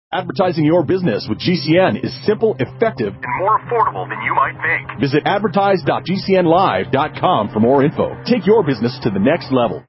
Advertising your business with GCN is simple, effective, and more affordable than you might think. Visit advertise.gcnlive.com for more info. Take your business to the next level.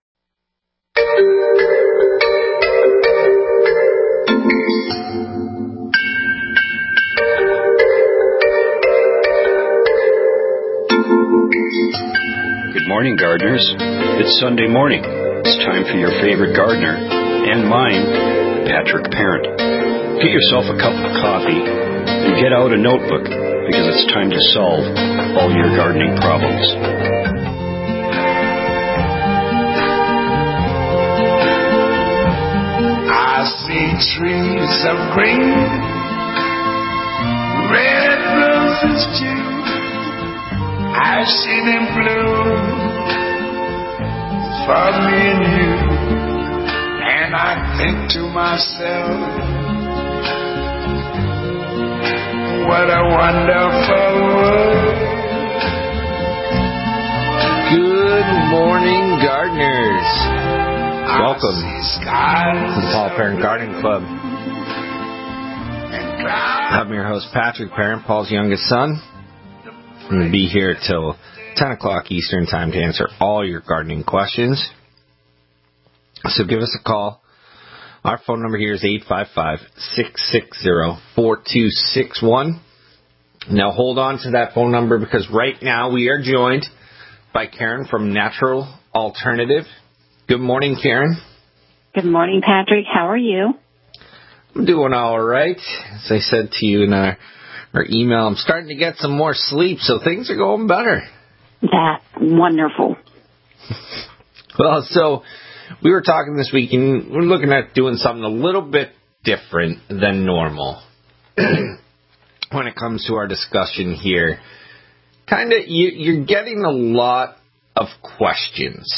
Good morning, gardeners. It's Sunday morning. It's time for your favorite gardener, and mine, Patrick Parent. Get yourself a cup of coffee and get out a notebook because it's time to solve all your gardening problems. I see trees of green, red roses too. I see them bloom for me and you, and I think to myself, what a wonderful world. Good morning, gardeners. Welcome to the Paul Parent Gardening Club. I'm your host, Patrick Parent, Paul's youngest son. I'm going to be here till 10 o'clock Eastern Time to answer all your gardening questions. So give us a call. Our phone number here is 855-660-4261. Now hold on to that phone number because right now we are joined by Karen from Natural Alternative. Good morning, Karen. Good morning, Patrick. How are you? I'm doing all right. As I said to you in our email, I'm starting to get some more sleep, so things are going better. That's wonderful. Well, so we were talking this week, and we're looking at doing something a little bit different than normal when it comes to our discussion here. You're getting a lot of questions,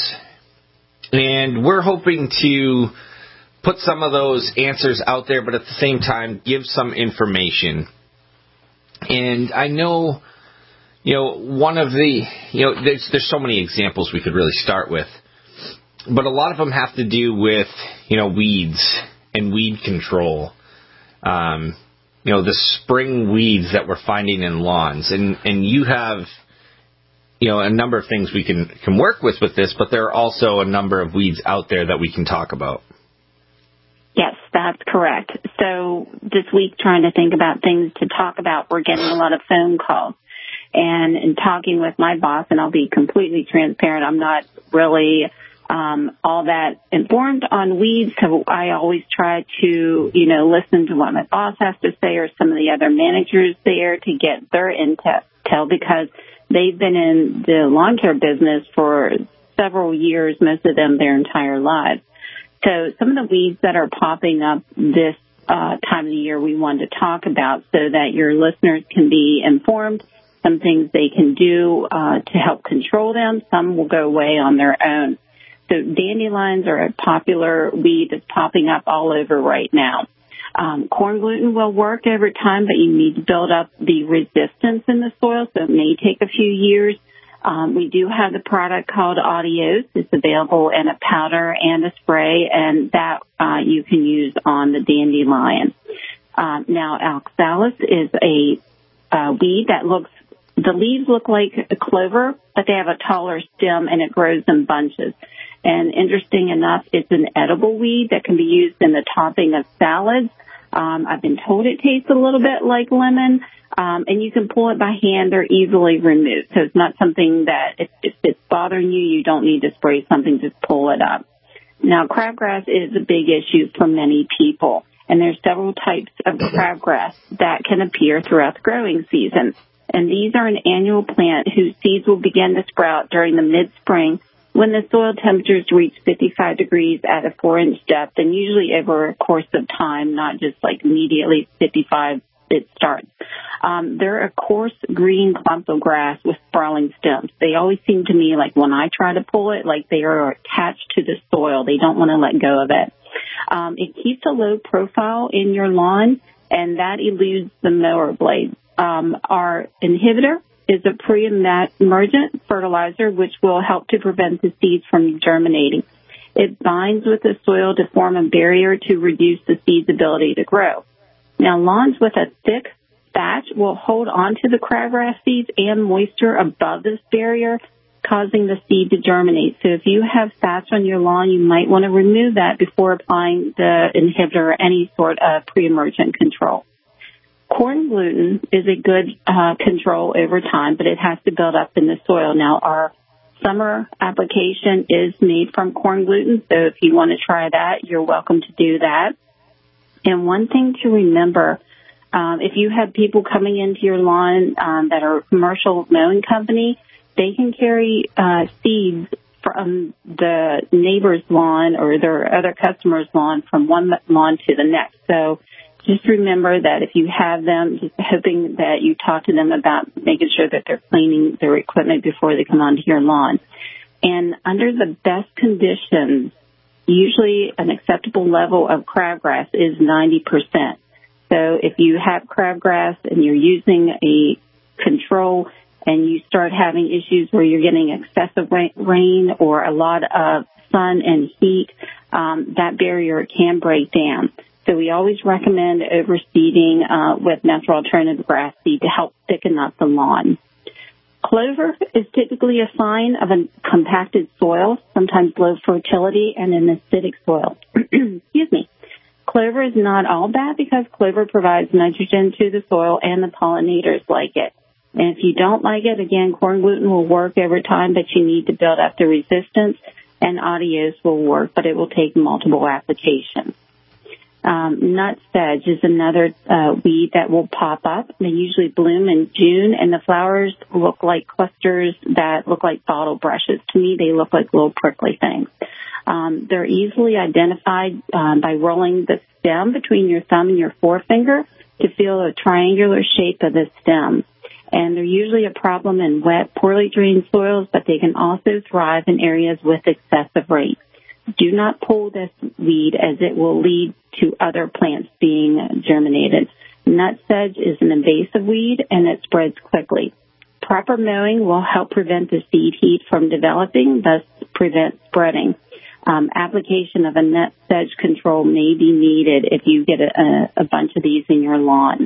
and we're hoping to put some of those answers out there, but at the same time, give some information. And I know, one of the, there's so many examples we could really start with, but a lot of them have to do with, weeds and weed control. The spring weeds that we're finding in lawns. And you have, a number of things we can work with this, but there are also a number of weeds out there that we can talk about. Yes, that's correct. So this week, trying to think about things to talk about, we're getting a lot of phone calls. And in talking with my boss, and I'll be completely transparent, I'm not really all that informed on weeds, so I always try to, listen to what my boss has to say or some of the other managers there to get their intel because they've been in the lawn care business for several years, most of them their entire lives. So some of the weeds that are popping up this time of the year we wanted to talk about so that your listeners can be informed, some things they can do to help control them. Some will go away on their own. So dandelions are a popular weed that's popping up all over right now. Corn gluten will work over time, but you need to build up the resistance in the soil, so it may take a few years. We do have the product called Adios. It's available in a powder and a spray, and that you can use on the dandelion. Now, oxalis is a weed that the leaves look like a clover, but they have a taller stem, and it grows in bunches. And interesting enough, it's an edible weed that can be used in the topping of salads. I've been told it tastes a little bit like lemon. And you can pull it by hand or easily remove. So it's not something that if it's bothering you, you don't need to spray something, just pull it up. Now, crabgrass is a big issue for many people, and there's several types of crabgrass that can appear throughout the growing season. And these are an annual plant whose seeds will begin to sprout during the mid-spring when the soil temperatures reach 55 degrees at a 4-inch depth, and usually over a course of time, not just like immediately 55 it starts. They're a coarse green clump of grass with sprawling stems. They always seem to me like when I try to pull it, like they are attached to the soil. They don't want to let go of it. It keeps a low profile in your lawn, and that eludes the mower blade. Our inhibitor is a pre-emergent fertilizer, which will help to prevent the seeds from germinating. It binds with the soil to form a barrier to reduce the seed's ability to grow. Now, lawns with a thick thatch will hold onto the crabgrass seeds and moisture above this barrier, causing the seed to germinate. So if you have thatch on your lawn, you might want to remove that before applying the inhibitor or any sort of pre-emergent control. Corn gluten is a good control over time, but it has to build up in the soil. Now, our summer application is made from corn gluten, so if you want to try that, you're welcome to do that. And one thing to remember, if you have people coming into your lawn that are a commercial mowing company, they can carry seeds from the neighbor's lawn or their other customer's lawn from one lawn to the next. So just remember that if you have them, just hoping that you talk to them about making sure that they're cleaning their equipment before they come onto your lawn. And under the best conditions, usually an acceptable level of crabgrass is 90%. So if you have crabgrass and you're using a control and you start having issues where you're getting excessive rain or a lot of sun and heat, that barrier can break down. So we always recommend overseeding with natural alternative grass seed to help thicken up the lawn. Clover is typically a sign of a compacted soil, sometimes low fertility, and an acidic soil. Excuse me. Clover is not all bad because clover provides nitrogen to the soil and the pollinators like it. And if you don't like it, again, corn gluten will work over time, but you need to build up the resistance, and adios will work, but it will take multiple applications. Nut sedge is another weed that will pop up. They usually bloom in June, and the flowers look like clusters that look like bottle brushes. To me, they look like little prickly things. They're easily identified by rolling the stem between your thumb and your forefinger to feel a triangular shape of the stem. And they're usually a problem in wet, poorly drained soils, but they can also thrive in areas with excessive rain. Do not pull this weed as it will lead to other plants being germinated. Nut sedge is an invasive weed and it spreads quickly. Proper mowing will help prevent the seed heat from developing, thus prevent spreading. Application of a nut sedge control may be needed if you get a bunch of these in your lawn.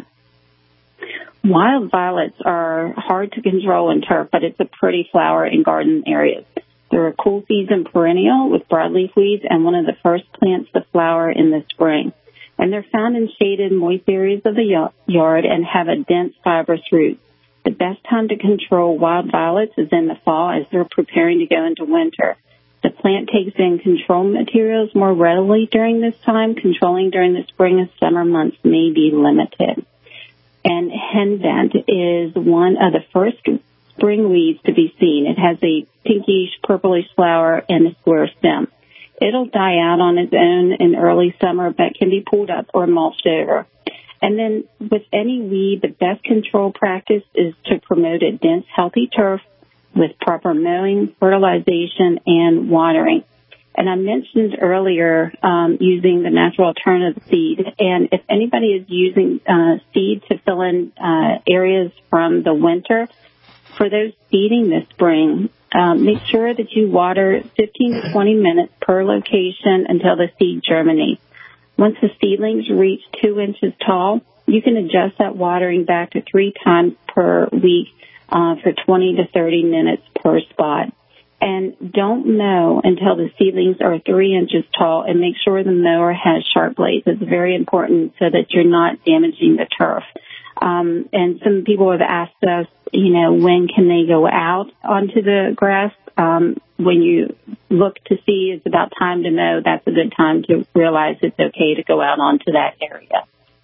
Wild violets are hard to control in turf, but it's a pretty flower in garden areas. They're a cool season perennial with broadleaf weeds and one of the first plants to flower in the spring. And they're found in shaded, moist areas of the yard and have a dense, fibrous root. The best time to control wild violets is in the fall as they're preparing to go into winter. The plant takes in control materials more readily during this time. Controlling during the spring and summer months may be limited. And henbent is one of the first spring weeds to be seen. It has a pinkish, purplish flower and a square stem. It'll die out on its own in early summer, but can be pulled up or mulched over. And then with any weed, the best control practice is to promote a dense, healthy turf with proper mowing, fertilization, and watering. And I mentioned earlier using the natural alternative seed. And if anybody is using seed to fill in areas from the winter, for those seeding this spring, make sure that you water 15 to 20 minutes per location until the seed germinates. Once the seedlings reach 2 inches tall, you can adjust that watering back to 3 times per week for 20 to 30 minutes per spot. And don't mow until the seedlings are 3 inches tall, and make sure the mower has sharp blades. It's very important so that you're not damaging the turf. And some people have asked us, when can they go out onto the grass? When you look to see it's about time to mow, that's a good time to realize it's okay to go out onto that area.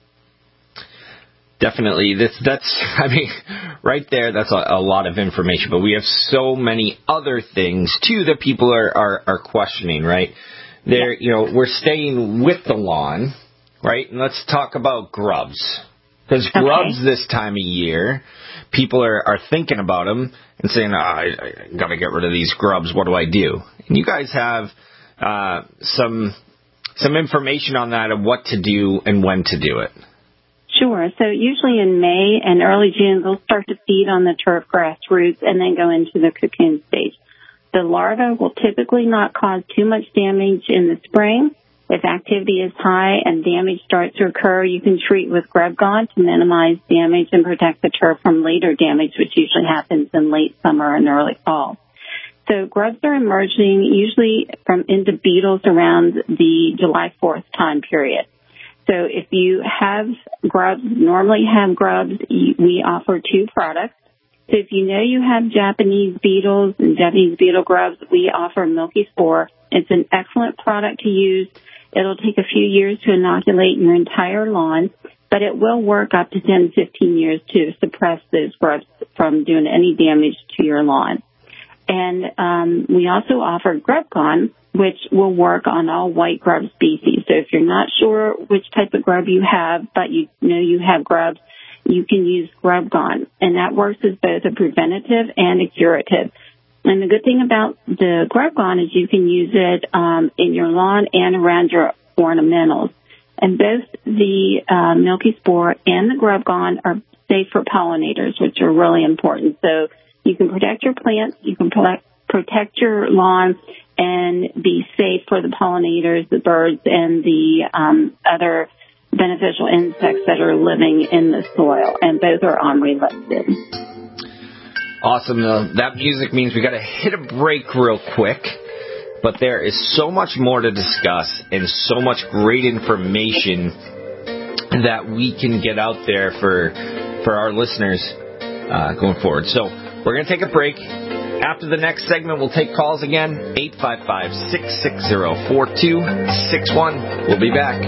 Definitely. Right there, that's a lot of information. But we have so many other things, too, that people are questioning, right? We're staying with the lawn, right? And let's talk about grubs. Because grubs this time of year, people are thinking about them and saying, I got to get rid of these grubs. What do I do? And you guys have some information on that of what to do and when to do it. Sure. So usually in May and early June, they'll start to feed on the turf grass roots and then go into the cocoon stage. The larvae will typically not cause too much damage in the spring, If activity is high and damage starts to occur, you can treat with GrubGon to minimize damage and protect the turf from later damage, which usually happens in late summer and early fall. So grubs are emerging usually from into beetles around the July 4th time period. So if you have grubs, normally have grubs, we offer 2 products. So if you know you have Japanese beetles and Japanese beetle grubs, we offer Milky Spore. It's an excellent product to use. It'll take a few years to inoculate your entire lawn, but it will work up to 10, 15 years to suppress those grubs from doing any damage to your lawn. And we also offer GrubGon, which will work on all white grub species. So if you're not sure which type of grub you have, but you know you have grubs, you can use GrubGon. And that works as both a preventative and a curative. And the good thing about the GrubGon is you can use it in your lawn and around your ornamentals. And both the Milky Spore and the GrubGon are safe for pollinators, which are really important. So you can protect your plants, you can protect your lawn, and be safe for the pollinators, the birds, and the other beneficial insects that are living in the soil. And both are OMRI listed. Awesome. That music means we got to hit a break real quick. But there is so much more to discuss and so much great information that we can get out there for our listeners going forward. So we're going to take a break. After the next segment, we'll take calls again, 855-660-4261. We'll be back.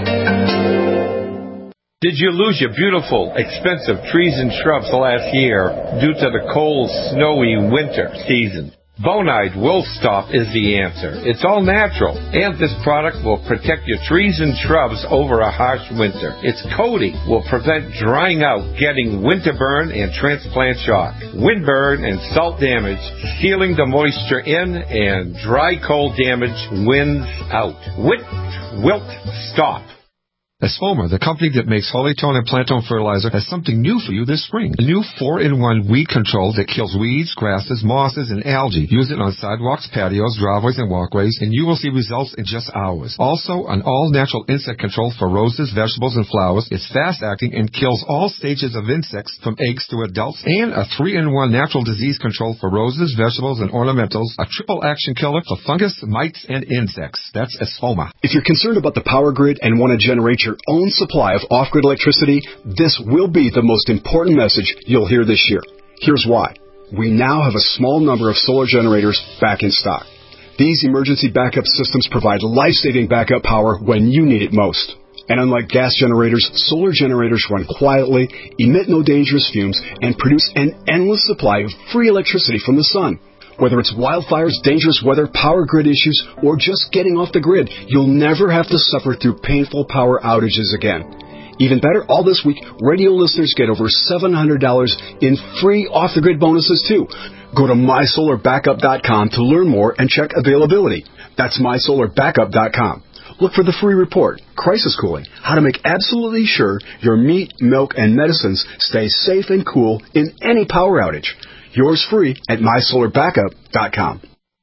Did you lose your beautiful, expensive trees and shrubs last year due to the cold, snowy winter season? Bonide Will Stop is the answer. It's all natural, and this product will protect your trees and shrubs over a harsh winter. Its coating will prevent drying out, getting winter burn and transplant shock, windburn and salt damage, sealing the moisture in, and dry cold damage winds out. Wilt Stop. Esfoma, the company that makes Holytone and Plantone fertilizer, has something new for you this spring. A new 4-in-1 weed control that kills weeds, grasses, mosses, and algae. Use it on sidewalks, patios, driveways, and walkways, and you will see results in just hours. Also, an all-natural insect control for roses, vegetables, and flowers. It's fast-acting and kills all stages of insects from eggs to adults. And a 3-in-1 natural disease control for roses, vegetables, and ornamentals. A triple-action killer for fungus, mites, and insects. That's Esfoma. If you're concerned about the power grid and want to generate your own supply of off-grid electricity, this will be the most important message you'll hear this year. Here's why. We now have a small number of solar generators back in stock. These emergency backup systems provide life-saving backup power when you need it most. And unlike gas generators, solar generators run quietly, emit no dangerous fumes, and produce an endless supply of free electricity from the sun. Whether it's wildfires, dangerous weather, power grid issues, or just getting off the grid, you'll never have to suffer through painful power outages again. Even better, all this week, radio listeners get over $700 in free off-the-grid bonuses, too. Go to mysolarbackup.com to learn more and check availability. That's mysolarbackup.com. Look for the free report, Crisis Cooling, how to make absolutely sure your meat, milk, and medicines stay safe and cool in any power outage. Yours free at mysolarbackup.com.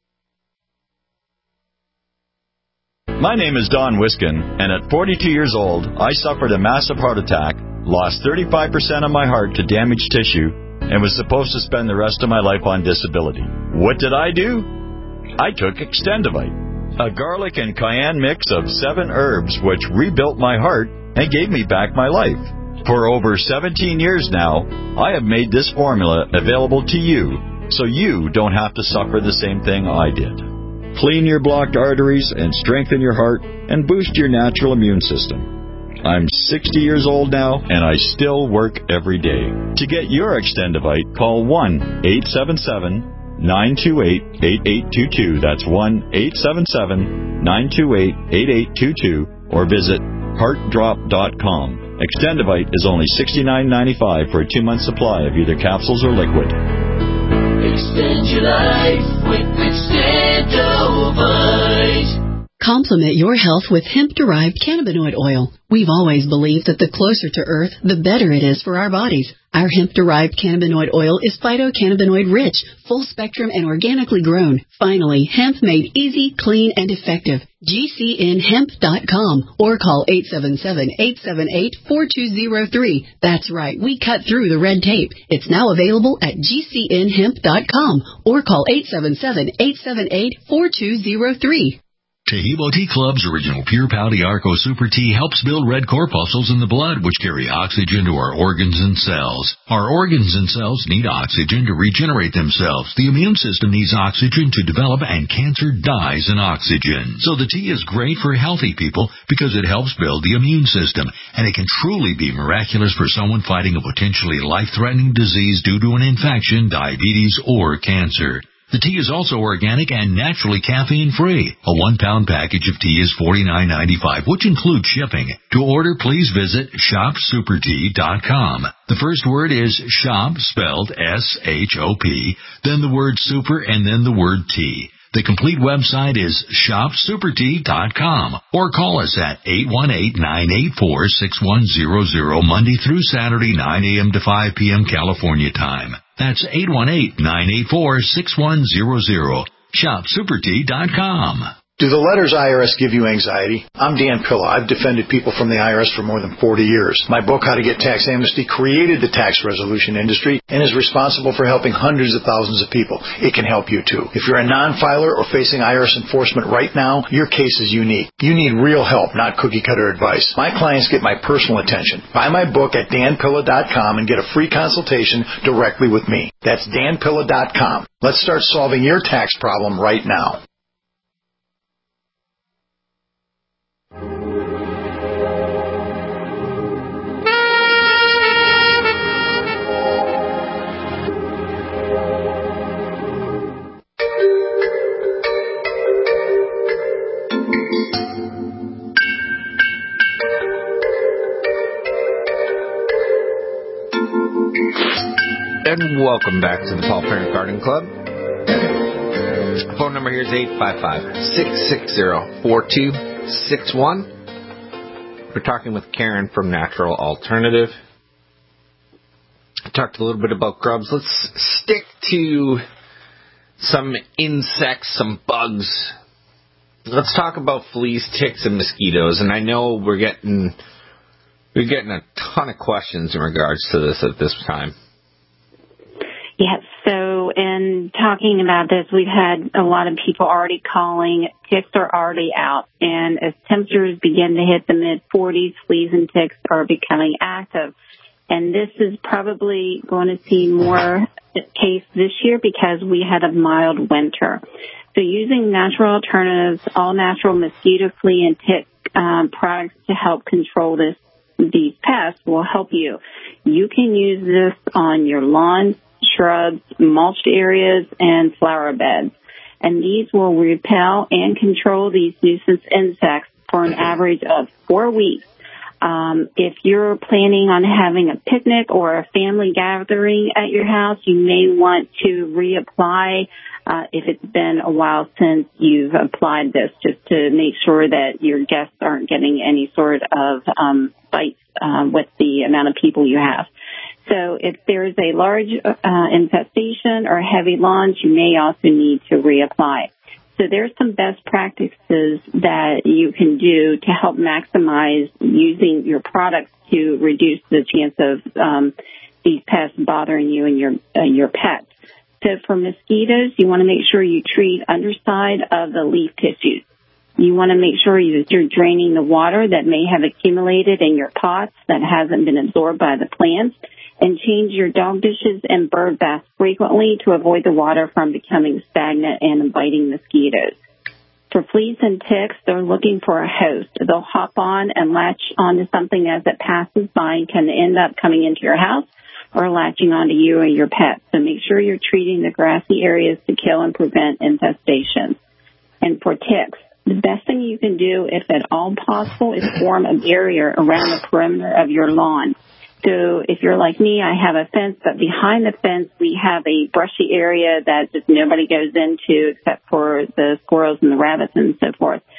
My name is Don Wiskin, and at 42 years old, I suffered a massive heart attack, lost 35% of my heart to damaged tissue, and was supposed to spend the rest of my life on disability. What did I do? I took Extendivite, a garlic and cayenne mix of 7 herbs which rebuilt my heart and gave me back my life. For over 17 years now, I have made this formula available to you, so you don't have to suffer the same thing I did. Clean your blocked arteries and strengthen your heart and boost your natural immune system. I'm 60 years old now, and I still work every day. To get your Extendivite, call 1-877-928-8822. That's 1-877-928-8822, or visit heartdrop.com. Extendivite is only $69.95 for a 2-month supply of either capsules or liquid. Extend your life with Extendivite. Complement your health with hemp-derived cannabinoid oil. We've always believed that the closer to Earth, the better it is for our bodies. Our hemp-derived cannabinoid oil is phytocannabinoid-rich, full-spectrum, and organically grown. Finally, hemp made easy, clean, and effective. GCNhemp.com or call 877-878-4203. That's right, we cut through the red tape. It's now available at GCNhemp.com or call 877-878-4203. Taheebo Tea Club's original Pure Pouty Arco Super Tea helps build red corpuscles in the blood, which carry oxygen to our organs and cells. Our organs and cells need oxygen to regenerate themselves. The immune system needs oxygen to develop, and cancer dies in oxygen. So the tea is great for healthy people because it helps build the immune system, and it can truly be miraculous for someone fighting a potentially life-threatening disease due to an infection, diabetes, or cancer. The tea is also organic and naturally caffeine-free. A 1-pound package of tea is $49.95, which includes shipping. To order, please visit shopsupertea.com. The first word is shop, spelled S-H-O-P, then the word super, and then the word tea. The complete website is shopsupertea.com or call us at 818-984-6100 Monday through Saturday, 9 a.m. to 5 p.m. California time. That's 818-984-6100. Shopsupertea.com. Do the letters IRS give you anxiety? I'm Dan Pilla. I've defended people from the IRS for more than 40 years. My book, How to Get Tax Amnesty, created the tax resolution industry and is responsible for helping hundreds of thousands of people. It can help you, too. If you're a non-filer or facing IRS enforcement right now, your case is unique. You need real help, not cookie-cutter advice. My clients get my personal attention. Buy my book at danpilla.com and get a free consultation directly with me. That's danpilla.com. Let's start solving your tax problem right now. And welcome back to the Paul Parent Garden Club. Phone number here is 855-660-4261. We're talking with Karen from Natural Alternative. I talked a little bit about grubs. Let's stick to some insects, some bugs. Let's talk about fleas, ticks, and mosquitoes. And I know we're getting a ton of questions in regards to this at this time. Yes, so in talking about this, we've had a lot of people already calling. Ticks are already out, and as temperatures begin to hit the mid-40s, fleas and ticks are becoming active. And this is probably going to see more case this year because we had a mild winter. So using Natural Alternatives, all-natural mosquito, flea, and tick products to help control these pests will help you. You can use this on your lawn, shrubs, mulched areas, and flower beds. And these will repel and control these nuisance insects for an average of 4 weeks. If you're planning on having a picnic or a family gathering at your house, you may want to reapply if it's been a while since you've applied this, just to make sure that your guests aren't getting any sort of bites with the amount of people you have. So if there's a large infestation or heavy lawns, you may also need to reapply. So there's some best practices that you can do to help maximize using your products to reduce the chance of these pests bothering you and your pets. So for mosquitoes, you want to make sure you treat underside of the leaf tissues. You want to make sure you're draining the water that may have accumulated in your pots that hasn't been absorbed by the plants, and change your dog dishes and bird baths frequently to avoid the water from becoming stagnant and biting mosquitoes. For fleas and ticks, they're looking for a host. They'll hop on and latch onto something as it passes by and can end up coming into your house or latching onto you or your pet. So make sure you're treating the grassy areas to kill and prevent infestation. And for ticks, the best thing you can do, if at all possible, is form a barrier around the perimeter of your lawn. So if you're like me, I have a fence, but behind the fence we have a brushy area that just nobody goes into except for the squirrels and the rabbits and so forth.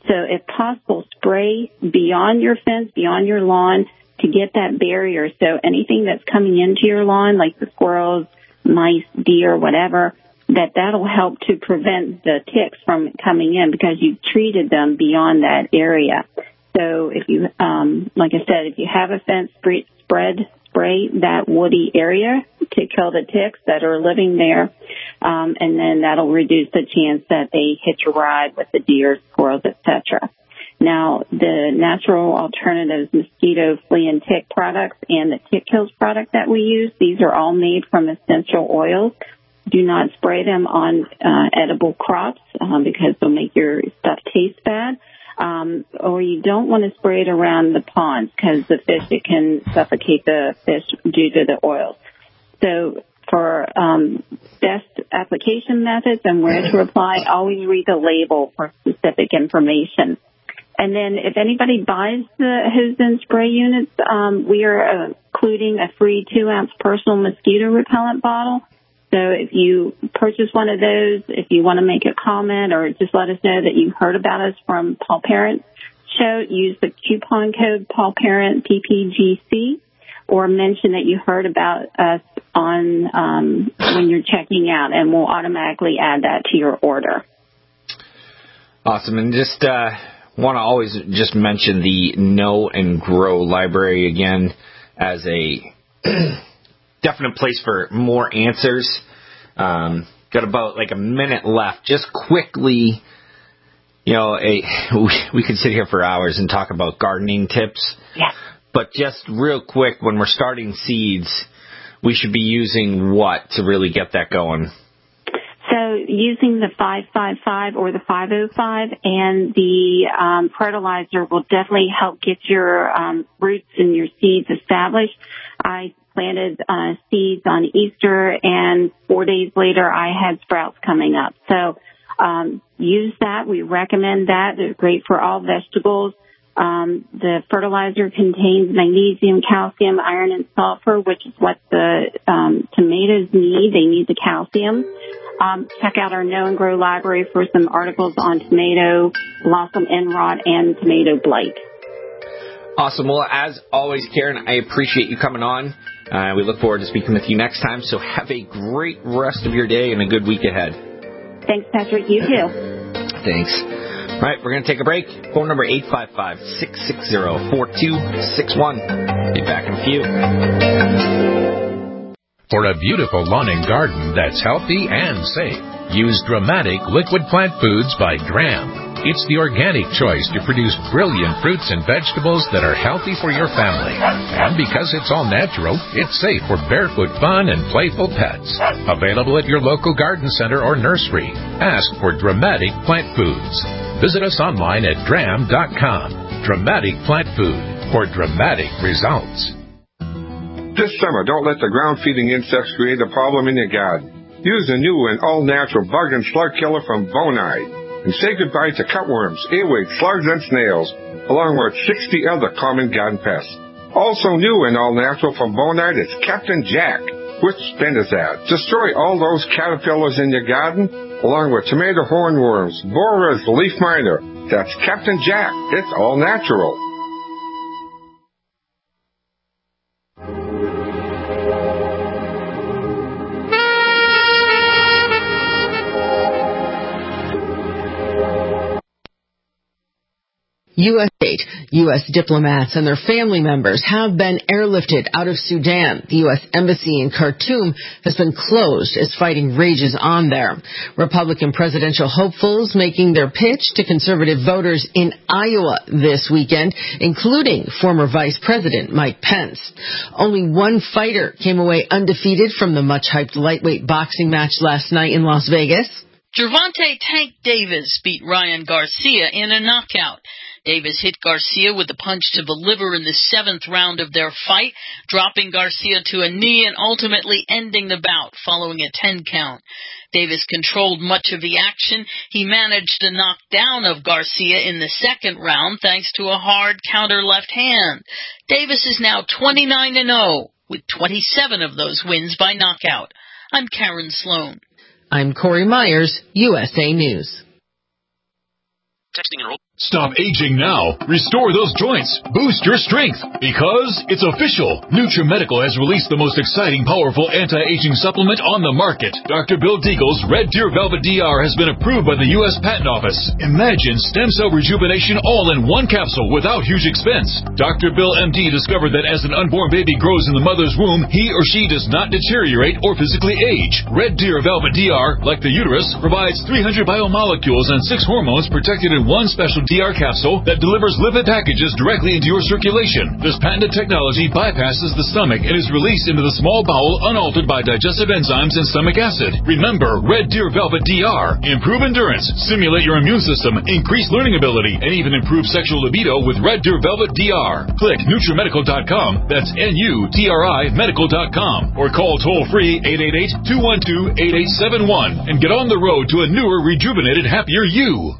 So if possible, spray beyond your fence, beyond your lawn to get that barrier. So anything that's coming into your lawn, like the squirrels, mice, deer, whatever, that'll help to prevent the ticks from coming in because you've treated them beyond that area. So if you, like I said, if you have a fence, spray that woody area to kill the ticks that are living there, and then that'll reduce the chance that they hitch a ride with the deer, squirrels, etc. Now, the natural alternatives, mosquito, flea, and tick products and the Tick Kills product that we use, these are all made from essential oils. Do not spray them on edible crops because they'll make your stuff taste bad. Or you don't want to spray it around the ponds because the fish, it can suffocate the fish due to the oils. So for best application methods and where to apply, always read the label for specific information. And then if anybody buys the hose and spray units, we are including a free 2-ounce personal mosquito repellent bottle. So if you purchase one of those, if you want to make a comment or just let us know that you heard about us from Paul Parent Show, use the coupon code Paul Parent PPGC or mention that you heard about us on when you're checking out, and we'll automatically add that to your order. Awesome. And just want to always just mention the Know and Grow library again as a definite place for more answers. Got about like a minute left. Just quickly, we could sit here for hours and talk about gardening tips. Yeah. But just real quick, when we're starting seeds, we should be using what to really get that going? So using the 555 or the 505 and the fertilizer will definitely help get your roots and your seeds established. I planted seeds on Easter, and 4 days later I had sprouts coming up. So use that. We recommend that. They're great for all vegetables. The fertilizer contains magnesium, calcium, iron, and sulfur, which is what the tomatoes need. They need the calcium. Check out our Know and Grow library for some articles on tomato, blossom end rot, and tomato blight. Awesome. Well, as always, Karen, I appreciate you coming on. We look forward to speaking with you next time. So have a great rest of your day and a good week ahead. Thanks, Patrick. You too. Thanks. All right, we're going to take a break. Phone number 855-660-4261. Be back in a few. For a beautiful lawn and garden that's healthy and safe, use Dramatic Liquid Plant Foods by Gram. It's the organic choice to produce brilliant fruits and vegetables that are healthy for your family. And because it's all natural, it's safe for barefoot fun and playful pets. Available at your local garden center or nursery. Ask for Dramatic Plant Foods. Visit us online at dram.com. Dramatic Plant Food for dramatic results. This summer, don't let the ground-feeding insects create a problem in your garden. Use the new and all-natural bug and slug killer from Bonide. And say goodbye to cutworms, earwigs, slugs, and snails, along with 60 other common garden pests. Also new and all-natural from Bonide is Captain Jack, with spinosad. Destroy all those caterpillars in your garden, along with tomato hornworms, borers, leaf miner. That's Captain Jack. It's all natural. U.S. diplomats and their family members have been airlifted out of Sudan. The U.S. Embassy in Khartoum has been closed as fighting rages on there. Republican presidential hopefuls making their pitch to conservative voters in Iowa this weekend, including former Vice President Mike Pence. Only one fighter came away undefeated from the much-hyped lightweight boxing match last night in Las Vegas. Gervonta Tank Davis beat Ryan Garcia in a knockout. Davis hit Garcia with a punch to the liver in the 7th round of their fight, dropping Garcia to a knee and ultimately ending the bout following a 10 count. Davis controlled much of the action. He managed the knockdown of Garcia in the 2nd round thanks to a hard counter left hand. Davis is now 29-0 with 27 of those wins by knockout. I'm Karen Sloan. I'm Corey Myers, USA News. Texting enroll. Stop aging now. Restore those joints. Boost your strength. Because it's official. NutriMedical has released the most exciting, powerful anti-aging supplement on the market. Dr. Bill Deagle's Red Deer Velvet DR has been approved by the U.S. Patent Office. Imagine stem cell rejuvenation all in one capsule without huge expense. Dr. Bill MD discovered that as an unborn baby grows in the mother's womb, he or she does not deteriorate or physically age. Red Deer Velvet DR, like the uterus, provides 300 biomolecules and 6 hormones protected in one special DR capsule that delivers lipid packages directly into your circulation. This patented technology bypasses the stomach and is released into the small bowel unaltered by digestive enzymes and stomach acid. Remember, Red Deer Velvet DR. Improve endurance, stimulate your immune system, increase learning ability, and even improve sexual libido with Red Deer Velvet DR. Click NutriMedical.com, that's NUTRI Medical.com, or call toll-free 888-212-8871 and get on the road to a newer, rejuvenated, happier you.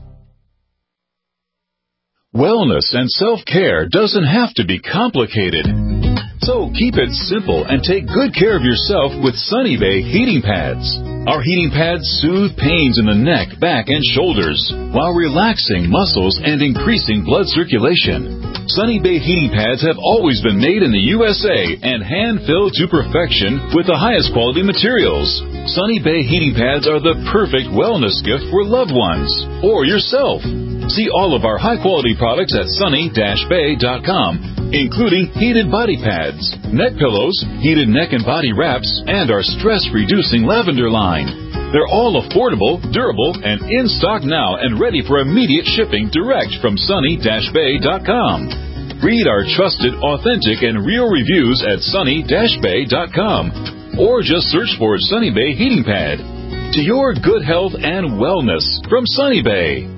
Wellness and self-care doesn't have to be complicated. So keep it simple and take good care of yourself with Sunny Bay heating pads. Our heating pads soothe pains in the neck, back, and shoulders while relaxing muscles and increasing blood circulation. Sunny Bay heating pads have always been made in the USA and hand-filled to perfection with the highest quality materials. Sunny Bay heating pads are the perfect wellness gift for loved ones or yourself. See all of our high-quality products at sunny-bay.com, including heated body pads, neck pillows, heated neck and body wraps, and our stress-reducing lavender line. They're all affordable, durable, and in stock now and ready for immediate shipping direct from sunny-bay.com. Read our trusted, authentic, and real reviews at sunny-bay.com, or just search for Sunny Bay Heating Pad. To your good health and wellness from Sunny Bay.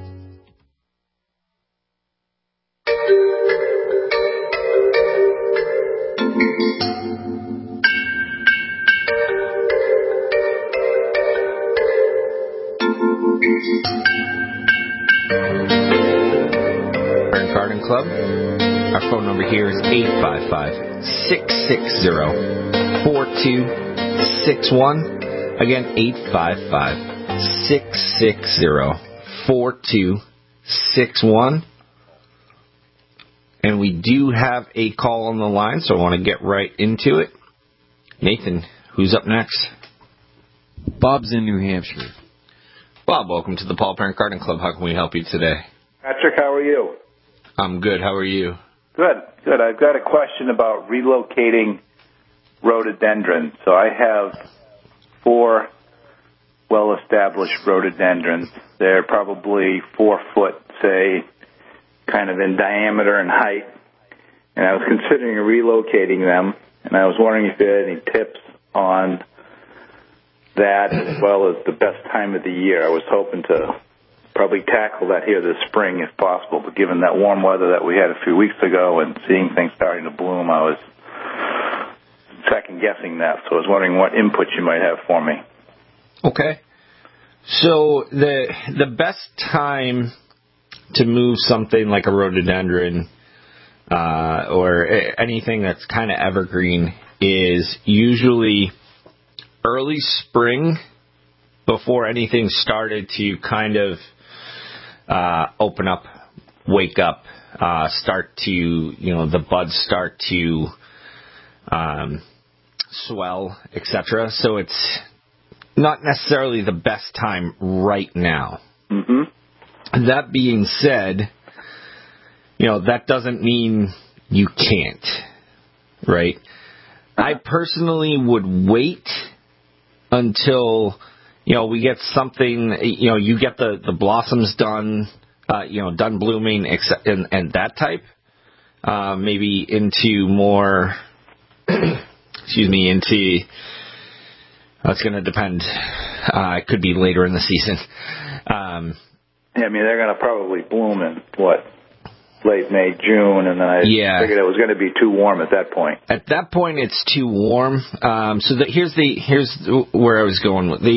Garden Club. Our phone number here is 855-660-4261. Again, 855-660-4261. And we do have a call on the line, so I want to get right into it. Nathan, who's up next? Bob's in New Hampshire. Bob, welcome to the Paul Parent Garden Club. How can we help you today? Patrick, how are you? I'm good. How are you? Good, good. I've got a question about relocating rhododendrons. So I have 4 well-established rhododendrons. They're probably 4 foot, say, kind of in diameter and height. And I was considering relocating them, and I was wondering if you had any tips on that as well as the best time of the year. I was hoping to probably tackle that here this spring if possible, but given that warm weather that we had a few weeks ago and seeing things starting to bloom, I was second-guessing that. So I was wondering what input you might have for me. Okay. So the best time to move something like a rhododendron or anything that's kind of evergreen is usually early spring before anything started to kind of open up, wake up, start to, the buds start to swell, etc. So it's not necessarily the best time right now. Mm-hmm. That being said, that doesn't mean you can't, right? I personally would wait until, we get something, you get the blossoms done, done blooming, and that type, maybe into more, that's going to depend. It could be later in the season. They're going to probably bloom in, late May, June, and then I figured it was going to be too warm at that point. At that point, it's too warm. Here's where I was going with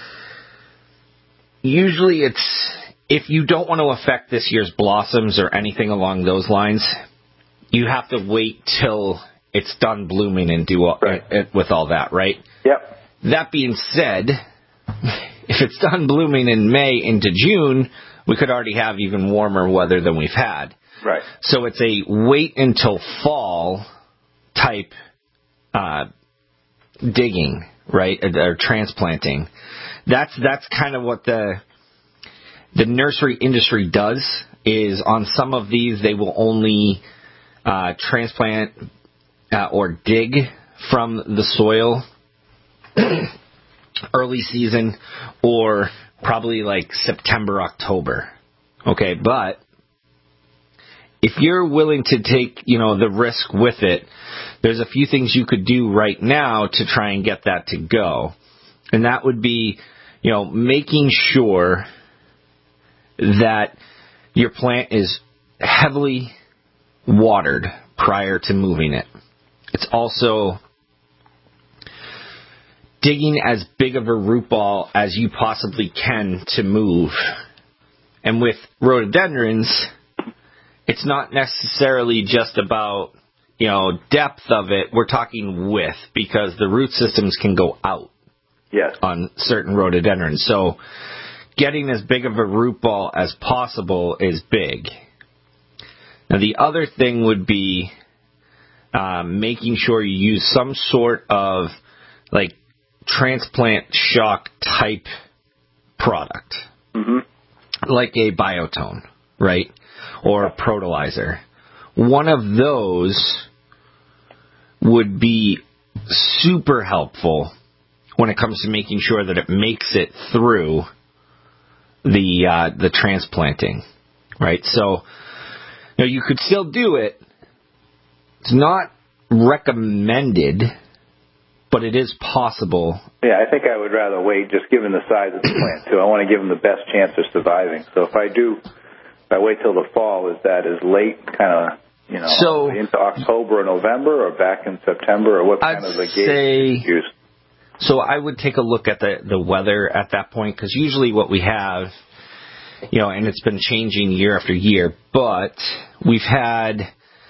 usually it's, if you don't want to affect this year's blossoms or anything along those lines, you have to wait till it's done blooming and do with all that, right? Yep. That being said, if it's done blooming in May into June, we could already have even warmer weather than we've had. Right. So it's a wait until fall type digging, right, or transplanting. That's kind of what the nursery industry does. Is on some of these they will only transplant or dig from the soil early season or probably like September, October. Okay, but if you're willing to take, the risk with it, there's a few things you could do right now to try and get that to go. And that would be, making sure that your plant is heavily watered prior to moving it. It's also digging as big of a root ball as you possibly can to move. And with rhododendrons, it's not necessarily just about, depth of it. We're talking width, because the root systems can go out on certain rhododendrons. So getting as big of a root ball as possible is big. Now, the other thing would be making sure you use some sort of like transplant shock type product, like a biotone, right, or a protolizer. One of those would be super helpful when it comes to making sure that it makes it through the transplanting, right? So, you could still do it. It's not recommended, but it is possible. Yeah, I think I would rather wait, just given the size of the plant, too. I want to give them the best chance of surviving. So if I wait till the fall, is that as late, kind of, into October or November, or back in September, or what kind of a gauge use? So I would take a look at the weather at that point, because usually what we have, and it's been changing year after year, but we've had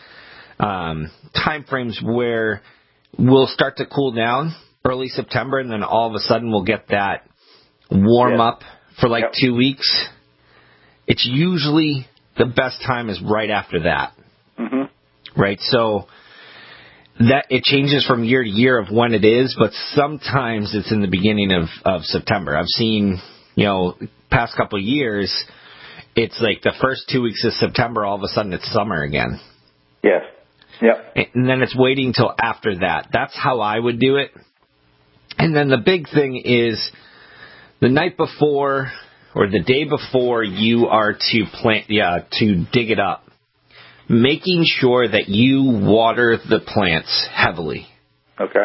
time frames where we'll start to cool down early September, and then all of a sudden we'll get that warm up for 2 weeks. It's usually the best time is right after that. Right? So that it changes from year to year of when it is, but sometimes it's in the beginning of September. I've seen, past couple of years, it's like the first 2 weeks of September, all of a sudden it's summer again. Yes. Yep. And then it's waiting till after that. That's how I would do it. And then the big thing is the night before or the day before you are to to dig it up, making sure that you water the plants heavily. Okay.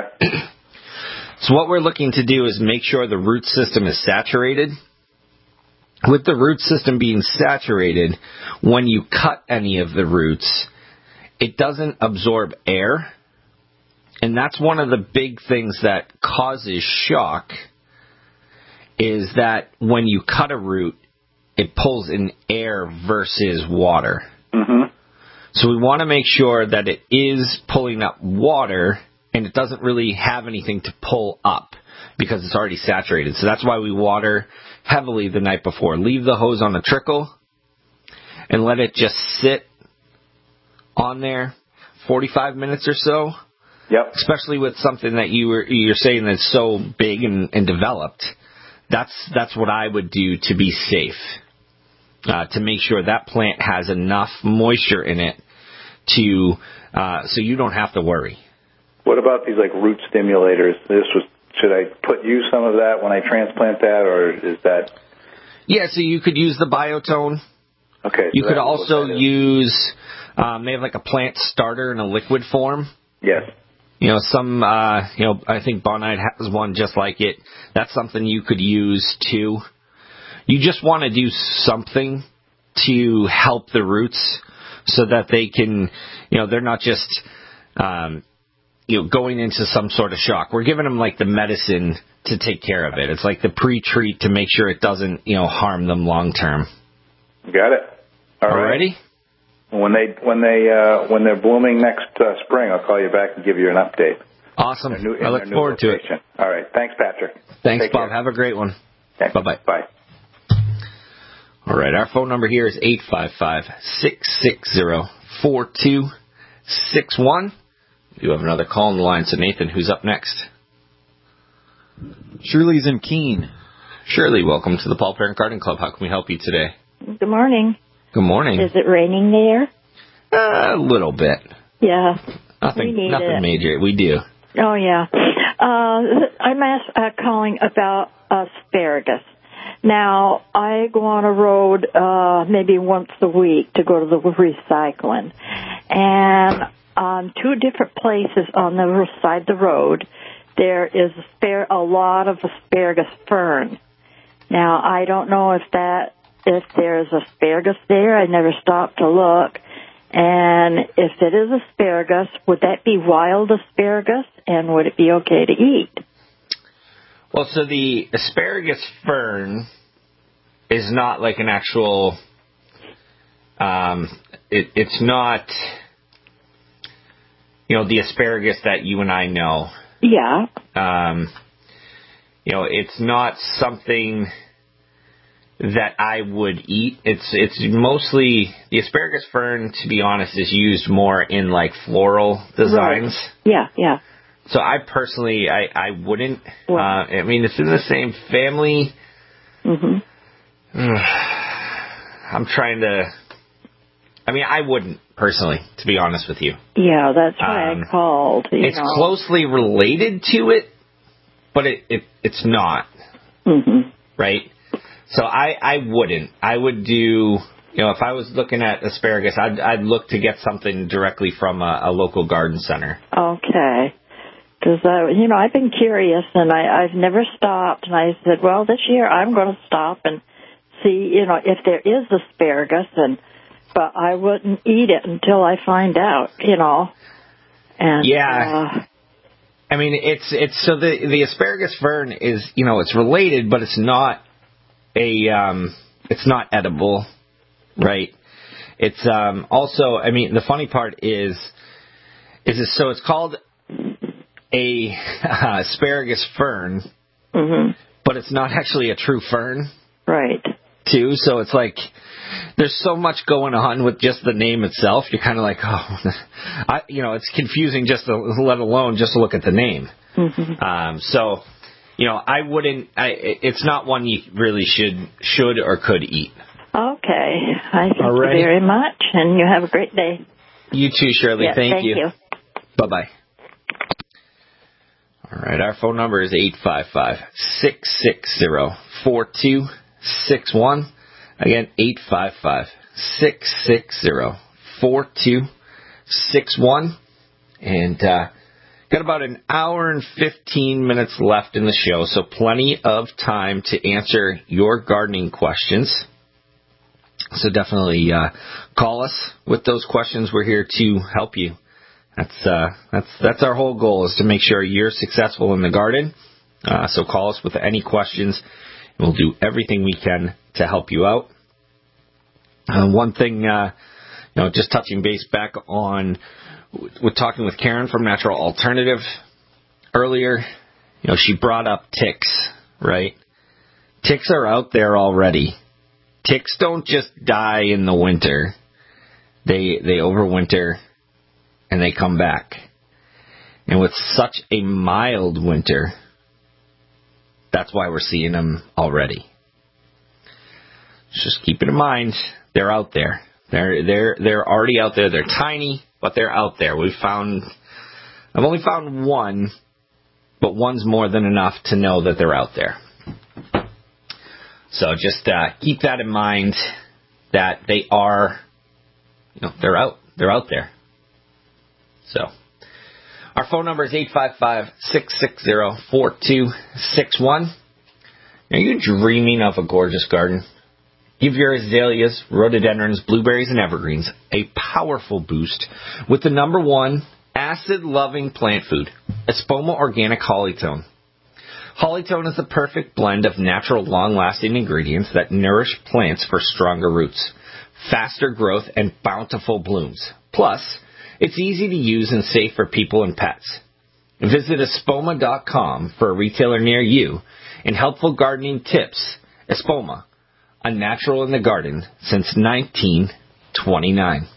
So what we're looking to do is make sure the root system is saturated. With the root system being saturated, when you cut any of the roots, it doesn't absorb air. And that's one of the big things that causes shock, is that when you cut a root, it pulls in air versus water. So we want to make sure that it is pulling up water, and it doesn't really have anything to pull up because it's already saturated. So that's why we water heavily the night before. Leave the hose on a trickle and let it just sit on there 45 minutes or so. Yep. Especially with something that you're saying that's so big and developed. That's what I would do to be safe. To make sure that plant has enough moisture in it to so you don't have to worry. What about these root stimulators? Should I use some of that when I transplant that, or is that? Yeah, so you could use the biotone. Okay. You could also use they have a plant starter in a liquid form. Yes. I think Bonide has one just like it. That's something you could use too. You just want to do something to help the roots so that they can, they're not just, going into some sort of shock. We're giving them the medicine to take care of it. It's like the pre-treat to make sure it doesn't, harm them long term. Got it. All right. Alrighty? When they're blooming next spring, I'll call you back and give you an update. Awesome. I look forward to it. All right. Thanks, Patrick. Thanks, Take Bob. care. Have a great one. Okay. Bye-bye. Bye. All right, our phone number here is 855-660-4261. We have another call on the line. So, Nathan, who's up next? Shirley's in Keene. Shirley, welcome to the Paul Parent Garden Club. How can we help you today? Good morning. Good morning. Is it raining there? A little bit. Yeah. Nothing it. major. We do. Oh, yeah. I'm calling about asparagus. Now, I go on a road maybe once a week to go to the recycling. And on two different places on the side of the road, there is a lot of asparagus fern. Now, I don't know if there's asparagus there. I never stopped to look. And if it is asparagus, would that be wild asparagus, and would it be okay to eat? Well, so the asparagus fern is not like an actual, it's not, the asparagus that you and I know. Yeah. It's not something that I would eat. It's mostly, the asparagus fern, to be honest, is used more in like floral designs. Right. Yeah. So I personally, I wouldn't. I mean, it's in the same family. Mm-hmm. I wouldn't personally, to be honest with you. Yeah, that's why I called. It's closely related to it, but it's not. Mm-hmm. Right? So I wouldn't. I would do, if I was looking at asparagus, I'd look to get something directly from a local garden center. Okay. Because, I've been curious, and I've never stopped, and I said, well, this year I'm going to stop and see, if there is asparagus, but I wouldn't eat it until I find out, And, yeah. It's so the asparagus fern is, it's related, but it's not it's not edible, right? It's also, the funny part is so it's called a asparagus fern, mm-hmm. but it's not actually a true fern, right? Too, so it's like there's so much going on with just the name itself. You're kind of like, it's confusing let alone just to look at the name. Mm-hmm. So, I wouldn't. It's not one you really should or could eat. Okay, I thank you very much, and you have a great day. You too, Shirley. Yeah, thank you. Bye-bye. All right, our phone number is 855-660-4261. Again, 855-660-4261. And got about an hour and 15 minutes left in the show, so plenty of time to answer your gardening questions. So definitely call us with those questions. We're here to help you. That's our whole goal, is to make sure you're successful in the garden. So call us with any questions, and we'll do everything we can to help you out. One thing, just touching base back on, with talking with Karen from Natural Alternative earlier, she brought up ticks, right? Ticks are out there already. Ticks don't just die in the winter. They overwinter, and they come back. And with such a mild winter, that's why we're seeing them already. Just keep it in mind, they're out there. They're already out there. They're tiny, but they're out there. I've only found one, but one's more than enough to know that they're out there. So just keep that in mind, that they are, they're out there. So our phone number is 855-660-4261. Are you dreaming of a gorgeous garden? Give your azaleas, rhododendrons, blueberries, and evergreens a powerful boost with the #1 acid-loving plant food, Espoma Organic Hollytone. Hollytone is the perfect blend of natural, long-lasting ingredients that nourish plants for stronger roots, faster growth, and bountiful blooms. Plus, it's easy to use and safe for people and pets. Visit Espoma.com for a retailer near you and helpful gardening tips. Espoma, a natural in the garden since 1929.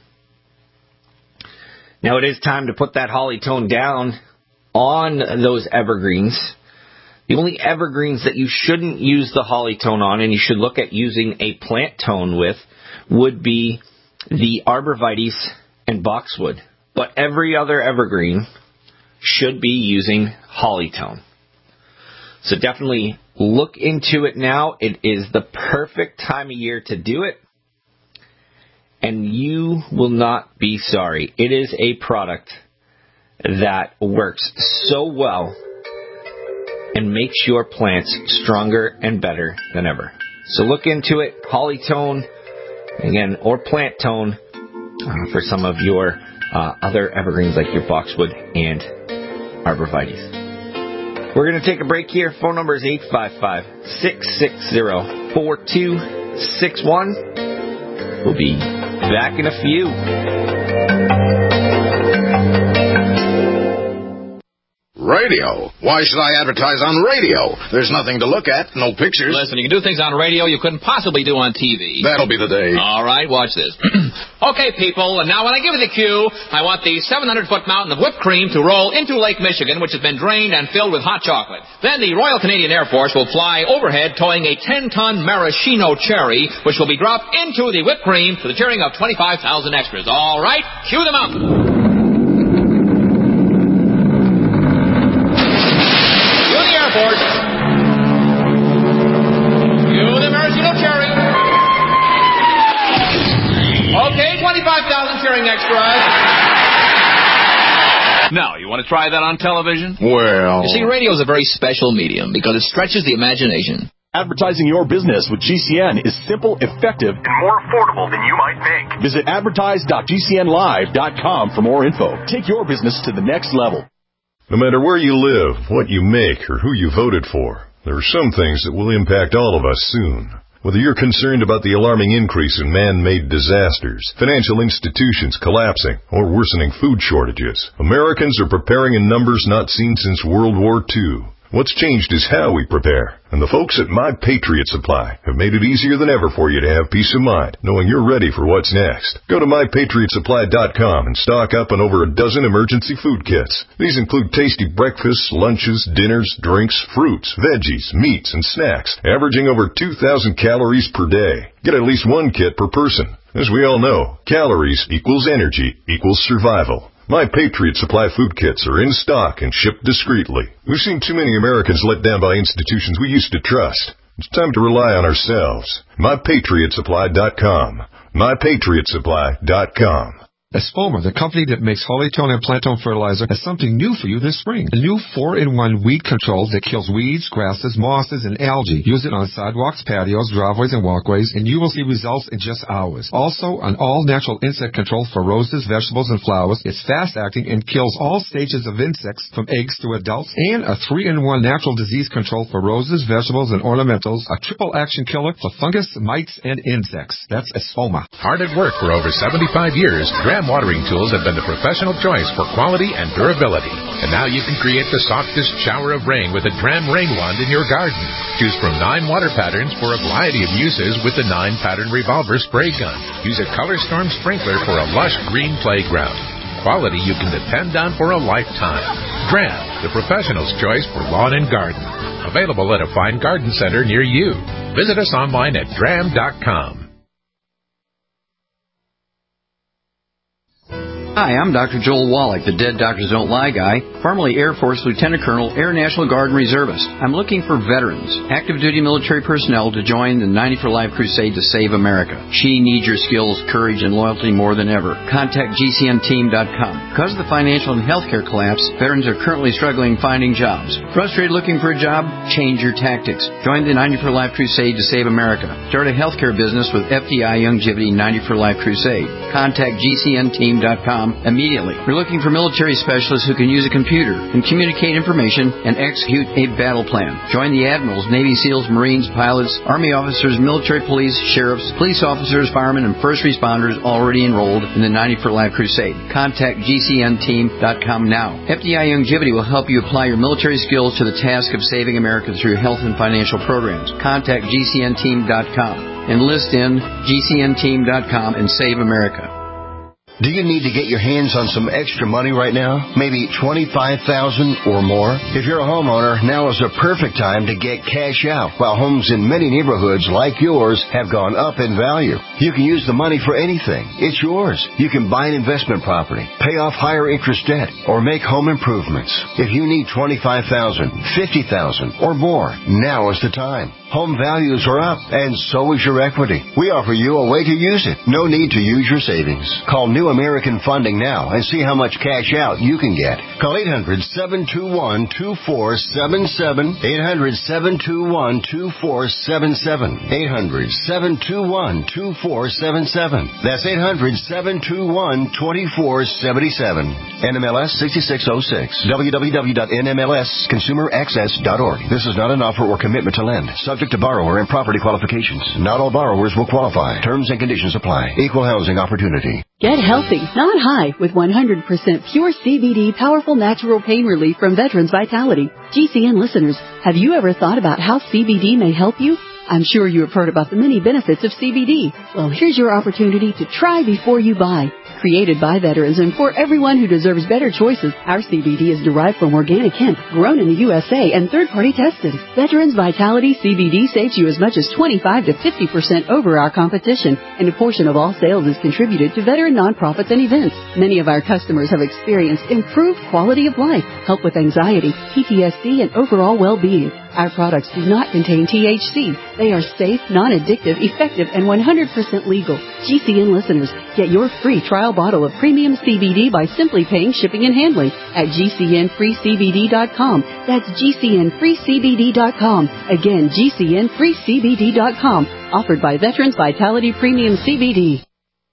Now it is time to put that holly tone down on those evergreens. The only evergreens that you shouldn't use the holly tone on, and you should look at using a plant tone with, would be the arborvitaes and boxwood. But every other evergreen should be using holly tone. So definitely look into it now. It is the perfect time of year to do it, and you will not be sorry. It is a product that works so well and makes your plants stronger and better than ever. So look into it, holly tone, again, or plant tone for some of your other evergreens like your boxwood and arborvitaes. We're going to take a break here. Phone number is 855-660-4261. We'll be back in a few. Radio? Why should I advertise on radio? There's nothing to look at, no pictures. Listen, you can do things on radio you couldn't possibly do on TV. That'll be the day. All right, watch this. Okay, people, and now when I give you the cue, I want the 700-foot mountain of whipped cream to roll into Lake Michigan, which has been drained and filled with hot chocolate. Then the Royal Canadian Air Force will fly overhead towing a 10-ton maraschino cherry, which will be dropped into the whipped cream to the cheering of 25,000 extras. All right, cue the mountain. Okay, 25,000 cheering extras. Now, you want to try that on television? Well... You see, radio is a very special medium because it stretches the imagination. Advertising your business with GCN is simple, effective, and more affordable than you might think. Visit advertise.gcnlive.com for more info. Take your business to the next level. No matter where you live, what you make, or who you voted for, there are some things that will impact all of us soon. Whether you're concerned about the alarming increase in man-made disasters, financial institutions collapsing, or worsening food shortages, Americans are preparing in numbers not seen since World War II. What's changed is how we prepare, and the folks at My Patriot Supply have made it easier than ever for you to have peace of mind, knowing you're ready for what's next. Go to MyPatriotSupply.com and stock up on over a dozen emergency food kits. These include tasty breakfasts, lunches, dinners, drinks, fruits, veggies, meats, and snacks, averaging over 2,000 calories per day. Get at least one kit per person. As we all know, calories equals energy equals survival. My Patriot Supply food kits are in stock and shipped discreetly. We've seen too many Americans let down by institutions we used to trust. It's time to rely on ourselves. MyPatriotSupply.com. MyPatriotSupply.com. Espoma, the company that makes Hollytone and Plantone fertilizer, has something new for you this spring. A new 4-in-1 weed control that kills weeds, grasses, mosses, and algae. Use it on sidewalks, patios, driveways, and walkways, and you will see results in just hours. Also, an all-natural insect control for roses, vegetables, and flowers. It's fast-acting and kills all stages of insects from eggs to adults. And a 3-in-1 natural disease control for roses, vegetables, and ornamentals. A triple-action killer for fungus, mites, and insects. That's Espoma. Hard at work for over 75 years, Graham watering tools have been the professional choice for quality and durability. And now you can create the softest shower of rain with a Dram Rain Wand in your garden. Choose from 9 water patterns for a variety of uses with the 9-pattern revolver spray gun. Use a Color Storm sprinkler for a lush green playground. Quality you can depend on for a lifetime. Dram, the professional's choice for lawn and garden. Available at a fine garden center near you. Visit us online at dram.com. Hi, I'm Dr. Joel Wallach, the Dead Doctors Don't Lie guy, formerly Air Force Lieutenant Colonel, Air National Guard Reservist. I'm looking for veterans, active duty military personnel to join the 90 for Life crusade to save America. She needs your skills, courage, and loyalty more than ever. Contact GCNteam.com. Because of the financial and healthcare collapse, veterans are currently struggling finding jobs. Frustrated looking for a job? Change your tactics. Join the 90 for Life crusade to save America. Start a healthcare business with FDI Youngevity 90 for Life crusade. Contact GCNteam.com immediately. We're looking for military specialists who can use a computer and communicate information and execute a battle plan. Join the admirals, Navy SEALs, Marines, pilots, Army officers, military police, sheriffs, police officers, firemen, and first responders already enrolled in the 90 for Life crusade. Contact GCNteam.com now. FDI Youngevity will help you apply your military skills to the task of saving America through health and financial programs. Contact GCNteam.com. Enlist in GCNteam.com and save America. Do you need to get your hands on some extra money right now? Maybe $25,000 or more? If you're a homeowner, now is the perfect time to get cash out while homes in many neighborhoods like yours have gone up in value. You can use the money for anything. It's yours. You can buy an investment property, pay off higher interest debt, or make home improvements. If you need $25,000, $50,000 or more, now is the time. Home values are up, and so is your equity. We offer you a way to use it. No need to use your savings. Call New American Funding now and see how much cash out you can get. Call 800-721-2477. 800-721-2477. 800-721-2477. That's 800-721-2477. NMLS 6606. www.nmlsconsumeraccess.org. This is not an offer or commitment to lend. Subject to borrower and property qualifications. Not all borrowers will qualify. Terms and conditions apply. Equal housing opportunity. Get healthy, not high, with 100% pure CBD powerful natural pain relief from Veterans Vitality. GCN listeners, have you ever thought about how CBD may help you? I'm sure you have heard about the many benefits of CBD. Well, here's your opportunity to try before you buy. Created by veterans and for everyone who deserves better choices, our CBD is derived from organic hemp, grown in the USA, and third-party tested. Veterans Vitality CBD saves you as much as 25 to 50% over our competition, and a portion of all sales is contributed to veteran nonprofits and events. Many of our customers have experienced improved quality of life, help with anxiety, PTSD, and overall well-being. Our products do not contain THC. They are safe, non-addictive, effective, and 100% legal. GCN listeners, get your free trial bottle of premium CBD by simply paying shipping and handling at GCNFreeCBD.com. That's GCNFreeCBD.com. Again, GCNFreeCBD.com. Offered by Veterans Vitality Premium CBD.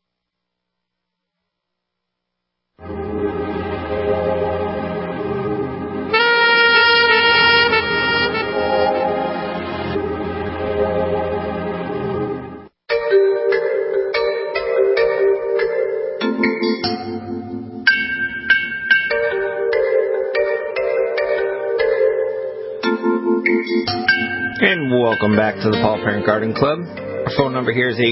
And welcome back to the Paul Parent Garden Club. Our phone number here is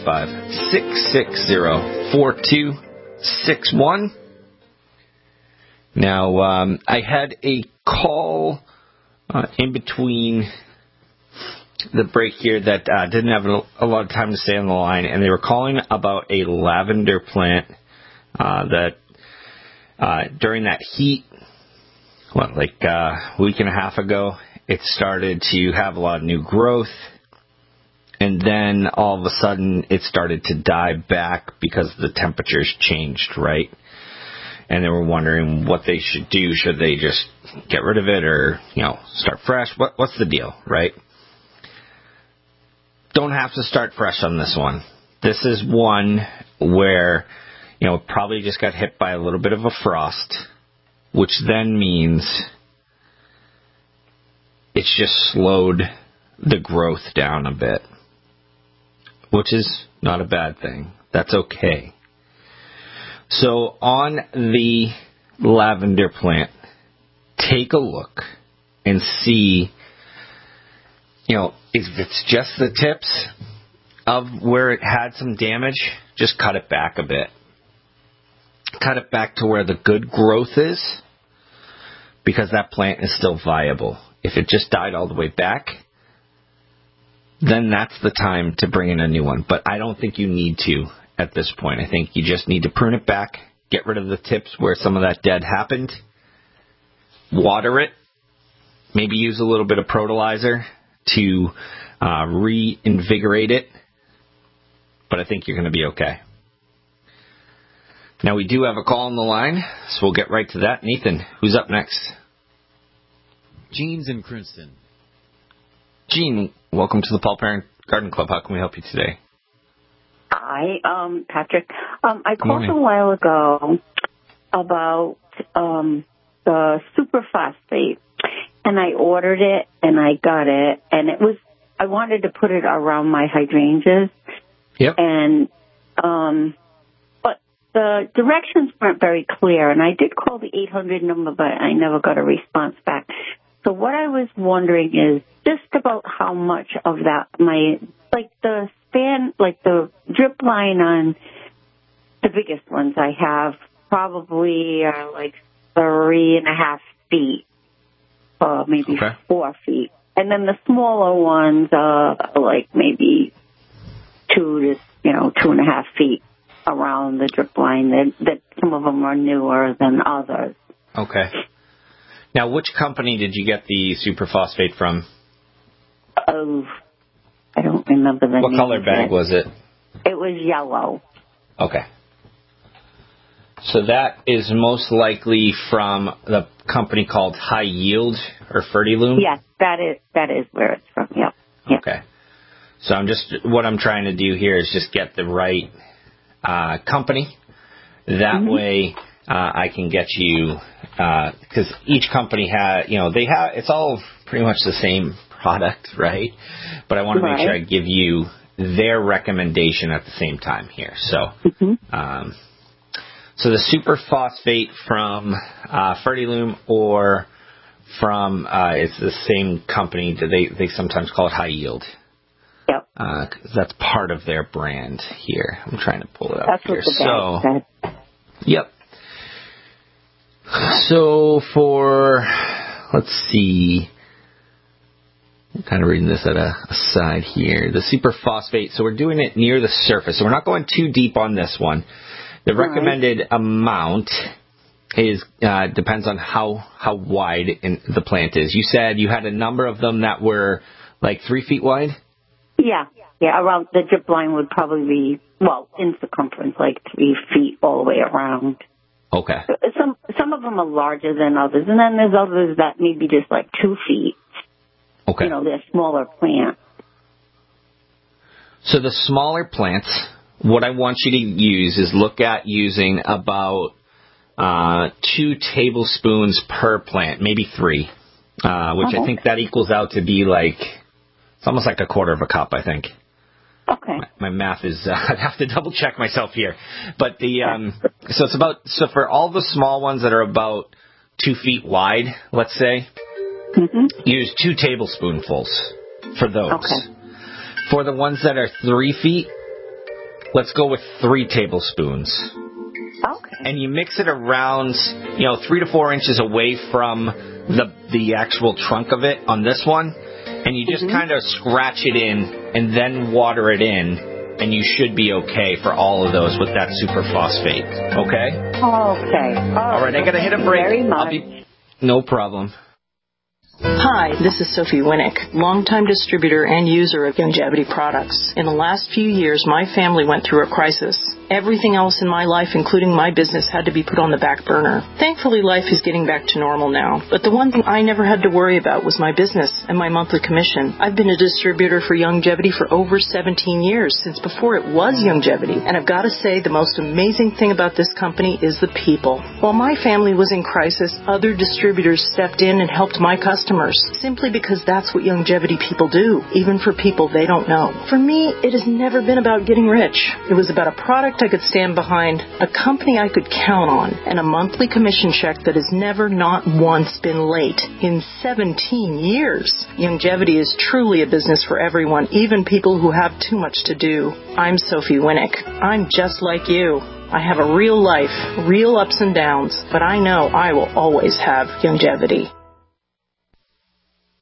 855-660-4261. Now, I had a call in between the break here that didn't have a lot of time to stay on the line, and they were calling about a lavender plant that during that heat, like a week and a half ago, it started to have a lot of new growth, and then all of a sudden it started to die back because the temperatures changed, right? And they were wondering what they should do. Should they just get rid of it or, start fresh? What's the deal, right? Don't have to start fresh on this one. This is one where, it probably just got hit by a little bit of a frost, which then means it's just slowed the growth down a bit, which is not a bad thing. That's okay. So on the lavender plant, take a look and see, if it's just the tips of where it had some damage, just cut it back a bit. Cut it back to where the good growth is, because that plant is still viable. If it just died all the way back, then that's the time to bring in a new one. But I don't think you need to at this point. I think you just need to prune it back, get rid of the tips where some of that dead happened, water it, maybe use a little bit of Protolizer to reinvigorate it. But I think you're going to be okay. Now, we do have a call on the line, so we'll get right to that. Nathan, who's up next? Gene's in Princeton. Gene, welcome to the Paul Parent Garden Club. How can we help you today? Hi, Patrick. I called a while ago about the superphosphate, and I ordered it, and I got it, and I wanted to put it around my hydrangeas. Yep. And, but the directions weren't very clear, and I did call the 800 number, but I never got a response back. So what I was wondering is just about how much of that, the span, like the drip line on the biggest ones I have probably are like 3.5 feet, maybe 4 feet. And then the smaller ones are like maybe 2 to 2.5 feet around the drip line. That some of them are newer than others. Okay. Now, which company did you get the superphosphate from? Oh, I don't remember the name. What color bag was it? It was yellow. Okay. So that is most likely from the company called High Yield or Fertilume? Yes, that is where it's from, yep. Okay. So what I'm trying to do here is just get the right company. That way I can get you, because each company it's all pretty much the same product, right? But I want to make sure I give you their recommendation at the same time here. So, so the superphosphate from Fertilume or from it's the same company. They sometimes call it High Yield. Yep. That's part of their brand here. I'm trying to pull it up That's here. What the bag said. Yep. So let's see. I'm kind of reading this at a side here. The superphosphate, so we're doing it near the surface. So we're not going too deep on this one. The recommended amount depends on how wide the plant is. You said you had a number of them that were like 3 feet wide? Yeah, around the drip line would probably be, in circumference, like 3 feet all the way around. Okay. Some of them are larger than others, and then there's others that may be just like 2 feet. Okay. They're smaller plants. So the smaller plants, what I want you to use is look at using about 2 tablespoons per plant, maybe 3, which I think that equals out to be like, it's almost like a quarter of a cup, I think. Okay. My math is, I'd have to double check myself here. But so for all the small ones that are about 2 feet wide, let's say, use 2 tablespoonfuls for those. Okay. For the ones that are 3 feet, let's go with 3 tablespoons. Okay. And you mix it around, 3 to 4 inches away from the actual trunk of it on this one. And you just kind of scratch it in and then water it in, and you should be okay for all of those with that superphosphate. Okay? Okay. All right, I got to hit a break. Very much. No problem. Hi, this is Sophie Winnick, longtime distributor and user of Youngevity products. In the last few years, my family went through a crisis. Everything else in my life, including my business, had to be put on the back burner. Thankfully, life is getting back to normal now. But the one thing I never had to worry about was my business and my monthly commission. I've been a distributor for Youngevity for over 17 years, since before it was Youngevity. And I've got to say, the most amazing thing about this company is the people. While my family was in crisis, other distributors stepped in and helped my customers, simply because that's what Youngevity people do, even for people they don't know. For me, it has never been about getting rich. It was about a product I could stand behind, a company I could count on, and a monthly commission check that has never not once been late in 17 years. Youngevity is truly a business for everyone, even people who have too much to do. I'm Sophie Winnick. I'm just like you. I have a real life, real ups and downs, but I know I will always have Youngevity.